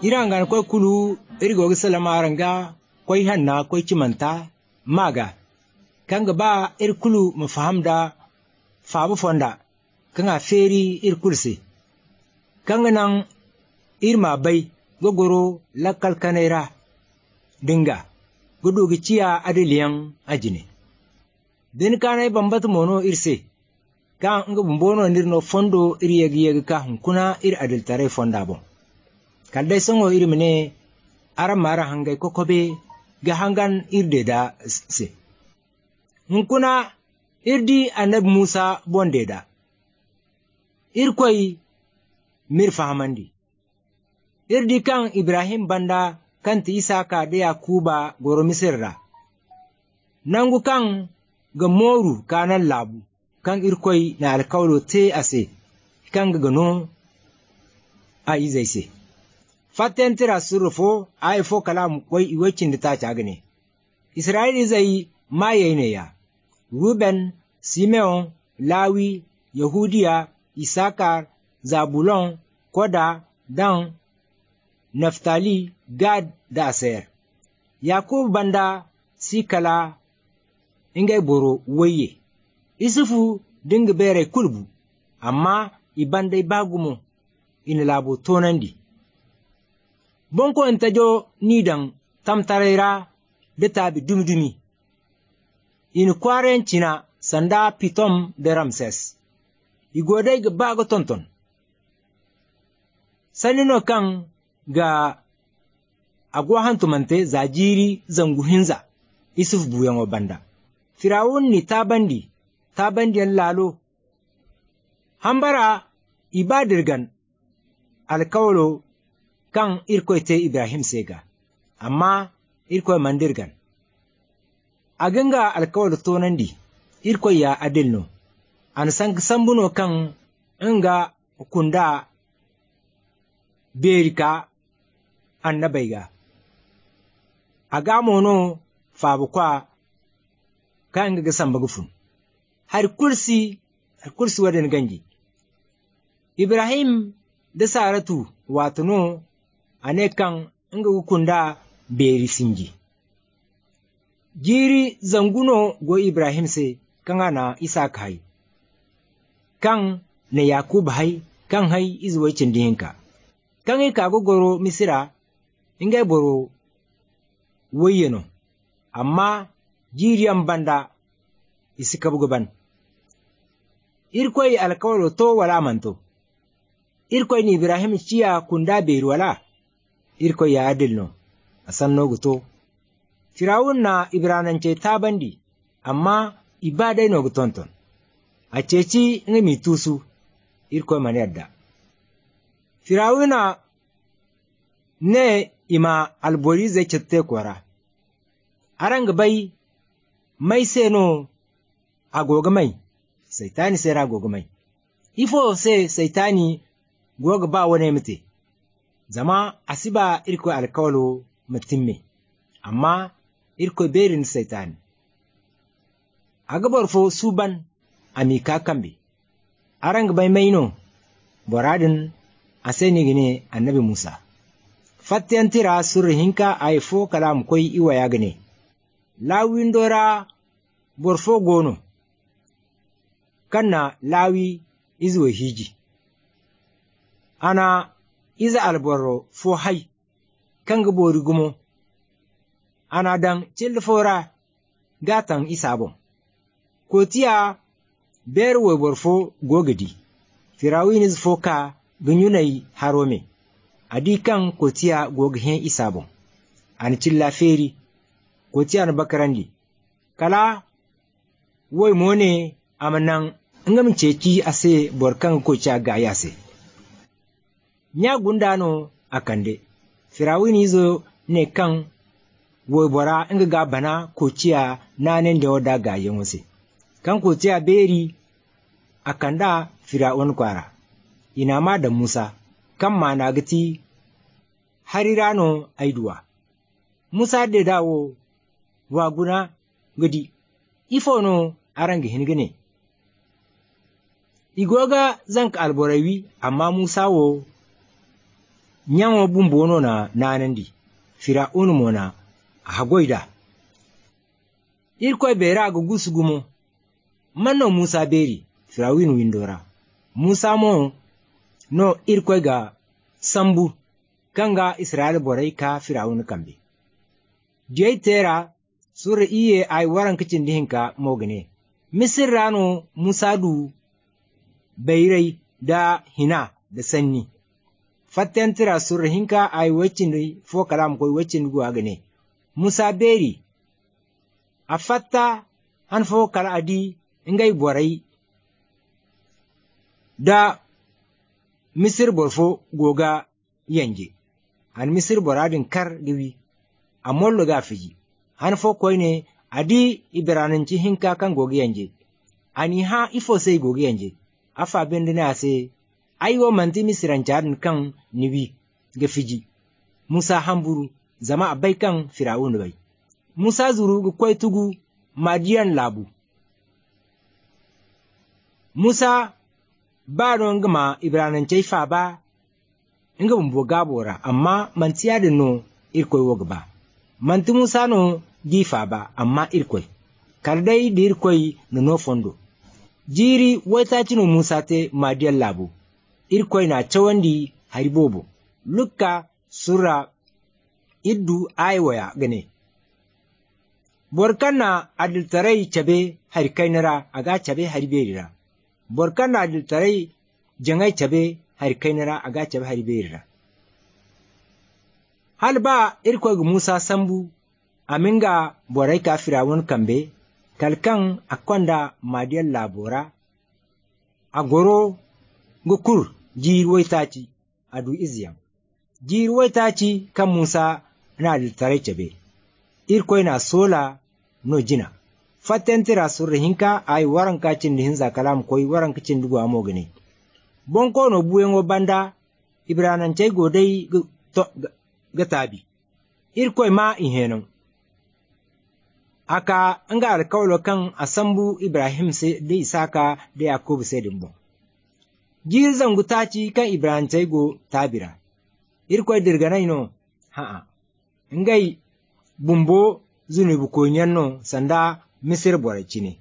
Irangan koy kulu irgo salamaranga koy hanna koy cimanta maga kanga ba irkulu mafahamda fabu fonda kanga feri irkulse kanga nan irma bai gogoro lakal kanera dinga gudugi ciya adiliyan ajine din kanai bambatu mono irse kan nga bumbono nirno fondo iriyegi ka hunkuna ir adiltare fonda bon kaldai songo irimne aramara hangai kokobe ga hangan irde da se hunkuna irdi annabi Musa bonde da irkoi mir fahamandi irdi kan Ibrahim banda kanti Isaka da Yakuba goro Misirra nangu kan ga moru kanan labu kan irkoi na alkawlo te ase kan ga gano a izaise fatten tira surufo a ifo kalam koi iwacin da ta cagane Isra'ili zai maye ne ya Ruben, Simeon, Lawi, Yahudiya, Isakar, Zabulon, Koda, Dan, Naftali, Gad da Aser. Yakub banda sikala ingai boro waye. Isufu dinga bere kulbu, amma ibandai bagumo ina labo tonandi. Bonko intajo nidan tamtarera da tabi dumdumi. In kwaren cina sanda Pitom da Ramses. Igodai ga bago tonton. Sanino kan ga agwahan tumante zajiri zanguhinza Isuf buyan banda. Firawun ni tabandi yan lalo. Hambara ibadirgan alkawlo kan irkoite Ibrahim sega. Amma irkoi mandirgan. A ganga alkawar tonandi, irko ya adilno, an san sambuno kan inga kunda berika annabaiga. A gamono fabukwa kan ga samba gufun. Har kursi wadan ganji. Ibrahim da Saratu watuno ane kan inga kunda beri sinji. Jiri zanguno go Ibrahim se kanga na Isaka hai, kan na Yakub hai, kan hai izuwa cindihinka. Kan ika gogoro Misira, ingai boro wayeno, amma jiriyan banda isi kabguban. Irkoi alkawalo to wala manto. Irkoi ni Ibrahim ciya kunda beru wala, irkoi ya adilno, asan nogu to. Firawun na Ibranance ta bandi, amma ibadai no tonton. A ceci ngami tusu, irko mani yadda. Firawuna ne ima albori zai cette kwara. Arang bai mai seno agoga mai, saitani sai ragoga mai. Ifo sai saitani goga ba wane mute, zama asiba irko alkawalo mutimme, amma irko berin saitani. A gabar fo suban amika kambe, arang bai maino, boradin a sai gine annabi Musa. Fattiyan tira surhinka a fo kalam koi iwa ya gane, lawin dora borfo gono, kanna lawi izuwa hiji. Ana iza alboro fo hai, kan gabori gumo, ana dan cilfora gatan isabon. Kotiya ber weborfo gogadi, firawiniz foka gunyunai harome, adi kan kotiya goghen isabon. An cilla feri, kotiya na bakarandi, kala woi mone amanan ngam ceci ase borkan kocha gayase. Nya gundano akande, firawinizo ne kan woi bora nga ga bana kociya nanen da wada ga yanwase. Kan kociya beri akanda Firawun kwara, ina ma da Musa, kan ma na gati harirano aiduwa. Musa da dawo wa guna gudi, ifo no arangi hingine. Igoga zanka alborawi amma Musa wo nyango bumbono na nanandi Fir'aun mona hagoida irkoy bera go gusugumo manno Musa beri Fir'aun windora Musa mo no irkoy ga sambu kanga Israel borai ka Fir'aun kambe jey tera sura iye ay waran kicin dihinka mogene Misir rano Musa du bairai da hina da sanni fattentira sura hinka ay wacin fo kalam koy wacin guwa gane Musa beri a fatta han fo kala adi ingay borai da Misir borfo goga yanje han Misir boradin kar diwi amollo ga fiji han fo koyne adi ibrananci hinka kan gogi yanje ani ha ifo sai gogi yanje afa bendina se aiwo manti Misirancarin kan niwi ga fiji Musa hamburu zama abai kan Fir'aun bai Musa zuru ga koy tugu Madiyan labu Musa ba don gama ibranancai fa ba inga bumbo gabora amma mantiya da no irkoy wogba manti Musa no gifa ba amma irkoy kardai da irkoy no fondo jiri wata cino Musa te Madiyan labu irkoy na cawandi haribobo lukka sura iddu aiwaya gane borkanna adiltarai cabe harikainara aga cabe hariberira borkanna adiltarai jangai cabe harikainara aga cabe hariberira halba irkoy gu Musa sambu aminga borai ka Fir'aun kambe kalkan akwanda Madiyan labora agoro gukur jirwaitaci adu izyan jirwaitaci kan Musa na adiltarai cabe irkoy na sola no jina fatentira surri hinka ay waran kacin dihin za kalam koy waran kacin dugo amogene bonko no buyengo banda ibranancai godai ga tabi irkoy ma ihenon aka anga alkawlo kan asambu Ibrahim se da Isaka da Yakub se dimbo jirzan gutaci kan Ibranancai go tabira irkoy dirganai no ha'a ngai bumbo zunubu konyanno sanda Misir boraci ne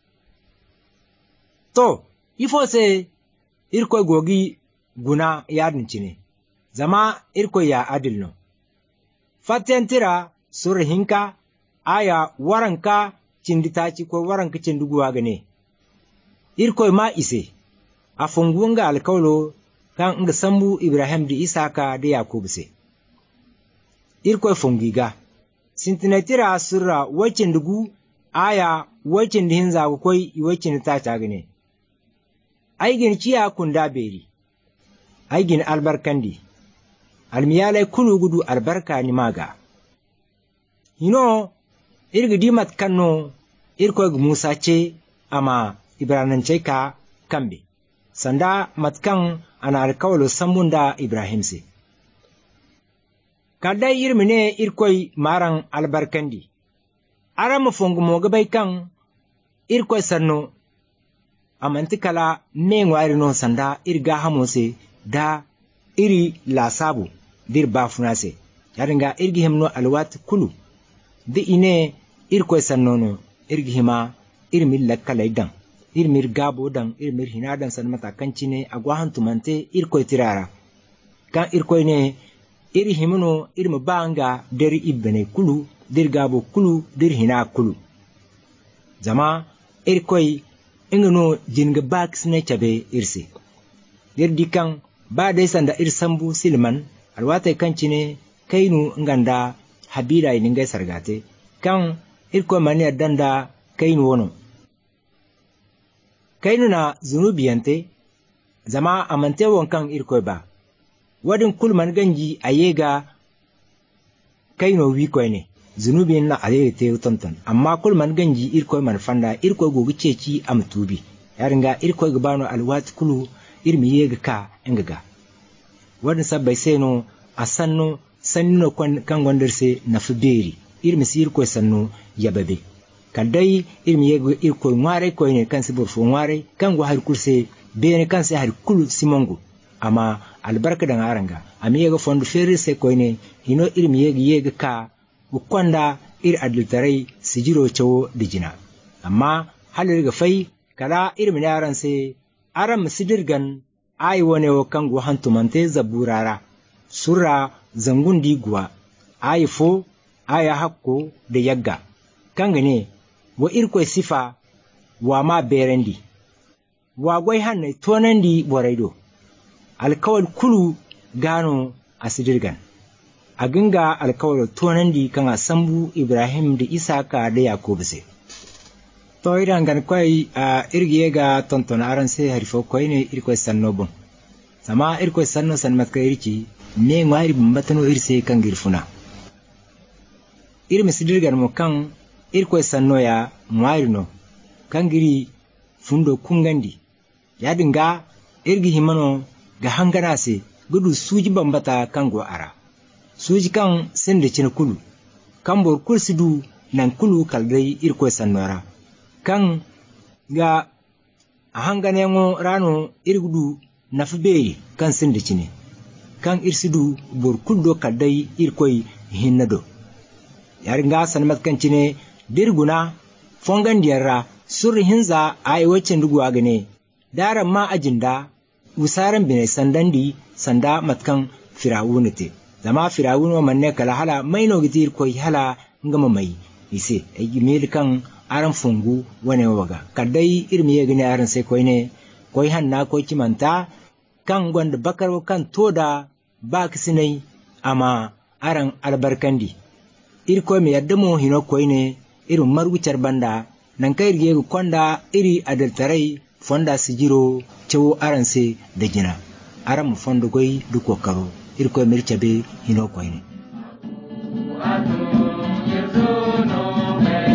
to ifo se irkoy gogi guna yadin cine zama irkoy ya adil no fatentira sur hinka aya waranka cinditaci ko waranka cinduguwa gane irkoy ma ise a fungunga alkawlo kan nga sambu Ibrahim da Isaka da Yakub se irkoy fungiga sintinatira surra wacin dugu aya wacin dihin zagu koi wacin ta gane aigin ciya kunda beri aigin albarkandi almiyalai kulu gudu albarka ni maga hino irgi dimat kanno irkoy gu Musa ce ama Ibranancai ka kambe sanda matkan ana alkawalo sambunda Ibrahim se kadai irmine irkoy maran albarkandi arama fongu moga bai kan irkoy sanno amantikala mengwari no sanda irga hamose da iri lasabu dir bafunase yaringa irgi himno alwat kulu di ine irkoy sanno no irgi hima irmil lakkala idan irmir gabo dan irmir hinadan san mata kancine agwahan tumante irkoy tirara kan irkoy ne iri himno irma banga deri ibene kulu dir gabo kulu dir hina kulu zama irkoy ingano jinga baksne cabe irse dir dikan ba dai sanda irsambu silman alwata kancine kainu nganda habila ininga sargate kan irkoy mani danda kainu wono kainu na zunubiyante zama amante wonkan irkoy ba wadin kulman ganji ayega kaino wikoy ne zunubin na ayega te tonton amma kulman ganji irkoy man fanda irkoy gogi ceci am tubi yaringa irkoy gabano alwat kulu irmi yega ka engaga wadin sabbai seno asanno sanno kan gondirse na fuberi irmi sirkoy sanno yababe kadai irmi yega irkoy ngare koy ne kan sibur fo ngare kan go har kurse bene kan se har kulu simongo ama albarka dan aranga ami yega fondu feri se koyne hino irmi yega ka ukonda adultarai sijiro cewo dijina amma halir ga fai kala irmi yaran se aram sidirgan ai wone wo kango hantumante zaburara surra zangundi guwa ai fo aya hakko da yagga kangane wa irko sifa wa ma berendi wa gwai hanne tonandi boraido alkawal kulu gano asidirgan aginga alkawal tonandi kanga sambu Ibrahim da Isaka da Yakubu se to idan gan kwai irgiye ga tontona aran se harifo kwai ne irko sannobon sama irko sanno san matka irki ne ngwari bambatano irse kan girfuna irmi sidirgan mo kan irko sanno ya ngwari no kan giri fundo kungandi ya dinga irgi himano ga hangana se gudu suji bambata kan go ara suji kan sende cin kulu kan bor kursidu nan kulu kaldai irko sannora kan ga hangane ngo rano irgudu nafbe kan sende cine kan irsidu bor kuldo kaldai irkoi hinnado yaringa sanmat kan cine dirguna fongan diyarra surri hinza ai wacce ndugu agane daran ma ajinda usaran bine sandandi sanda matkan firawunite zama firawun manne kala hala maino gitir koi hala ngama mai ise ai mil kan aran fungu wane waga kadai irmi yegine aran sai koine koi hanna koi kimanta kan gonda bakar kan toda ba kisinai ama aran albarkandi irko me yadda mo hino koine irin margucar banda nan kai rige konda iri adaltarai fonda sijiro cewo aranse da gina aran mu fondo goyi duk kokaro irko mircabe hino koine